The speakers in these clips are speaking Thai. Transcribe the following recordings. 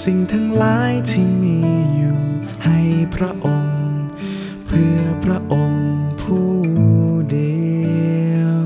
สิ่งทั้งหลายที่มีอยู่ให้พระองค์เพื่อพระองค์ผู้เดียว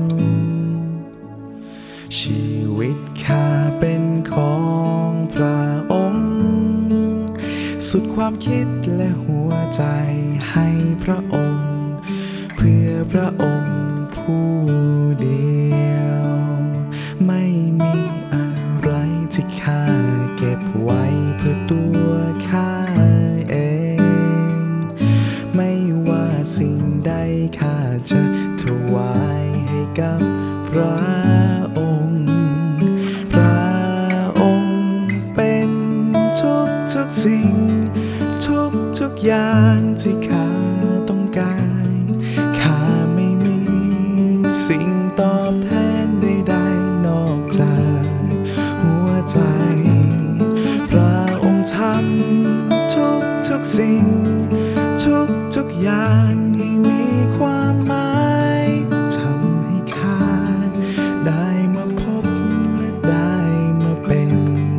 ชีวิตข้าเป็นของพระองค์สุดความคิดและหัวใจให้พระองค์เพื่อพระองค์ผู้เดียวไม่มีอะไรที่ข้าเก็บไว้เพื่อตัวข้าเองไม่ว่าสิ่งใดข้าจะถวายให้กับพระองค์พระองค์เป็นทุกสิ่งทุกอย่างที่ข้าต้องการข้าไม่มีสิ่งตอบแทนใดๆนอกจากหัวใจพระองค์ทำทุกสิ่งทุกอย่างให้มีความหมายทำให้ข้าได้มาพบและได้มาเป็น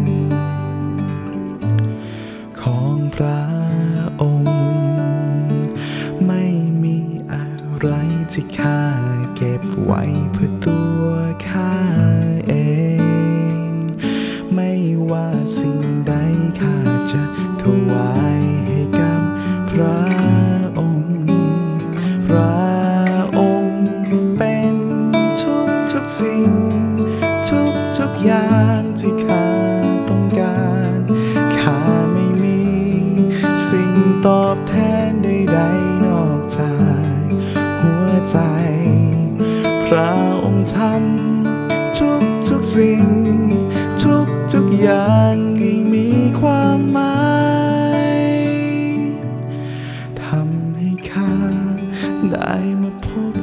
ของพระองค์ไม่มีอะไรที่ข้าเก็บไว้เพื่อตัวข้าเองไม่ว่าสิ่งใดข้าจะถวายให้กับพระองค์พระองค์เป็นทุกสิ่งทุกอย่างที่ข้าต้องการข้าไม่มีสิ่งตอบแทนใดๆนอกจากหัวใจพระองค์ทำทุกสิ่งทุกอย่างให้มีความหมายทำให้ข้าได้มาพบ